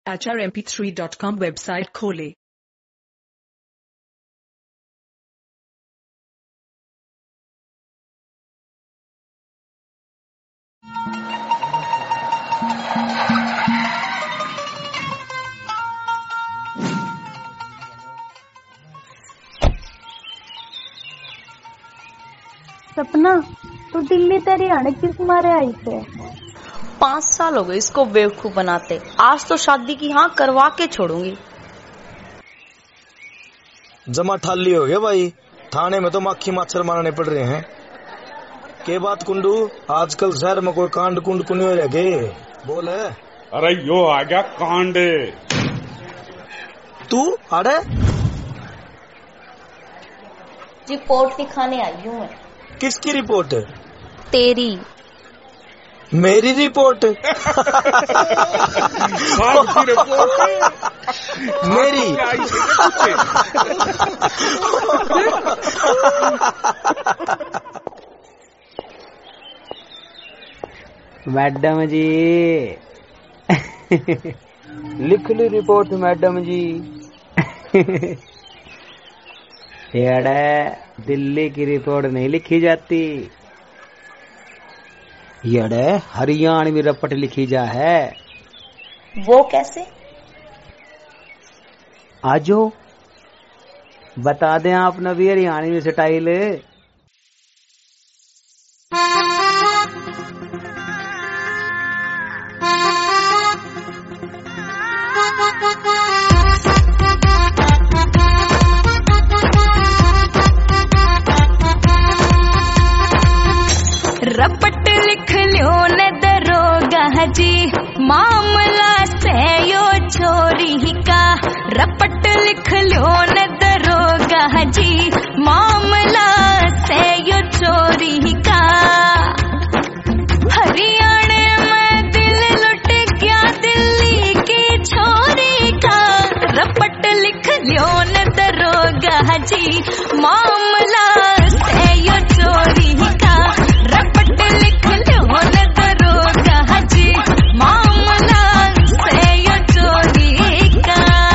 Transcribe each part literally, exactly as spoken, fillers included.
H R M P three dot com website खोले। सपना, तू दिल्ली तेरी हरियाणा किस मारे आई थे? पाँच साल हो गए इसको बेवकूफ बनाते। आज तो शादी की हाँ करवा के छोड़ूंगी। जमा ठाली हो गया भाई, थाने में तो मक्खी मच्छर मारने पड़ रहे हैं। के बात कुंडू, आजकल शहर में कोई कांड कुंड कुनी हो गए बोल है। अरे यो आ गया कांड। तू अरे रिपोर्ट दिखाने आई हूँ मैं। किसकी रिपोर्ट? तेरी। मेरी रिपोर्ट? आपकी रिपोर्ट मेरी? मैडम जी लिख ली रिपोर्ट मैडम जी। यारे दिल्ली की रिपोर्ट नहीं लिखी जाती, यारे हरियाणवी रिपोर्ट लिखी जा है। वो कैसे? आजो बता दें आप नबी हरियाणवी स्टाइल। रपट लिख लो न दरोगा जी, मामला से यो चोरी का। रपट लिख लो न दरोगा जी, मामला से यो चोरी का। हरियाणा में दिल लुट गया दिल्ली की छोरी का। रपट लिख लो न दरोगा जी, मामला से यो चोरी का। रपट लिख लो न दरोगा जी, मामला से यो चोरी का।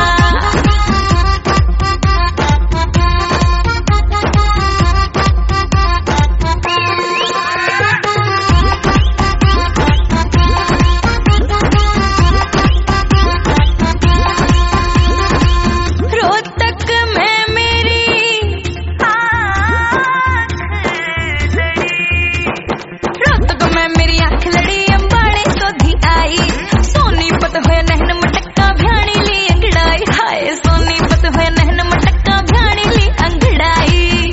रोहतक में मेरी आँख लड़ी, रोहतक में मेरी आँख लड़ी। अंबाड़े सोधी आई, सोनीपत होया नहन मटक्का भ्याणी ली अंगड़ाई। हाय सोनीपत होया नहन मटक्का भ्याणी ली अंगड़ाई।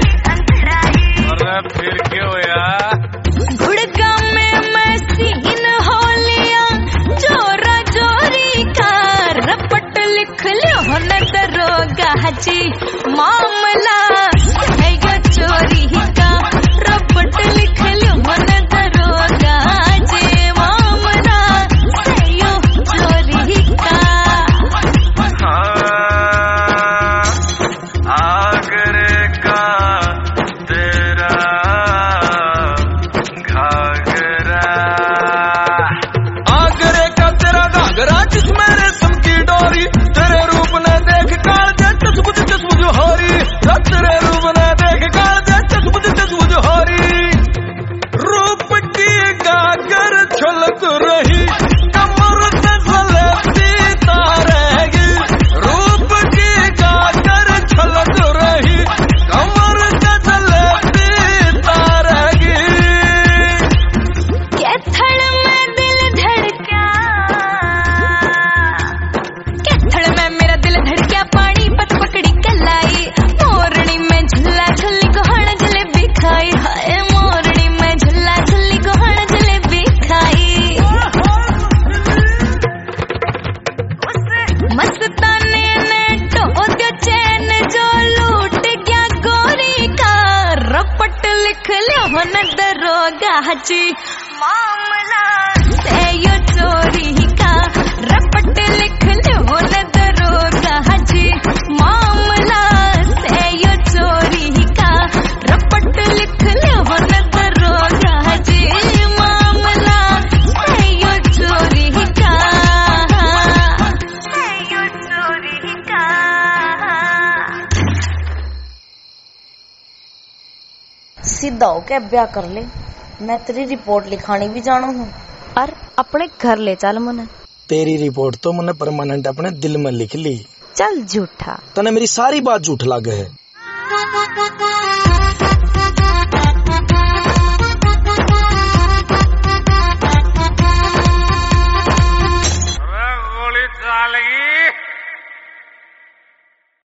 अरे फिर क्यों यार? गुड़गांव में मसीन हो लिया जोरा जोरी का। रपट लिख लो न दरोगा जी, मामला है यो चोरी का। रपट लिख लो न दरोगा जी, मामला है यो चोरी का। आगरे का तेरा घाघरा, आगरे का तेरा घाघरा जिसमें रेशम की डोरी। तेरे रूप ने देख काल दे चसबुझ चसबुझ होरी। तेरे रूप ने देख काल दे चसबुझ चसबुझ होरी। रूप की गागर छलक रही, कमर से सलेटी तारेगी। रूप की गागर छलक रही, कमर से सलेटी तारेगी। कैथड़ में दिल धड़का, कैथड़ में मेरा दिल धड़का। पानी पत पकड़ी कलाई, मोरनी में झुल्ला झुल्ली को हण जलेबी खाई। हाय मोरनी में झुल्ला झुल्ली को हण जलेबी खाई। मस्ताने ने टो दियो चैन जो लूट गया गोरी का। रपट लिख लो न दरोगा जी, मामला से यो चोरी का। रपट लिख लो न दरोगा जी, मामला से यो चोरी का। रपट लिख लो न दरोगा जी, मामला से यो चोरी का। सीधा होके ब्याह कर ले, मैं तेरी रिपोर्ट लिखानी भी जानू हूँ। और अपने घर ले चल मुने। तेरी रिपोर्ट तो मैंने परमानेंट अपने दिल में लिख ली। चल झूठा, तने मेरी सारी बात झूठ लागे है।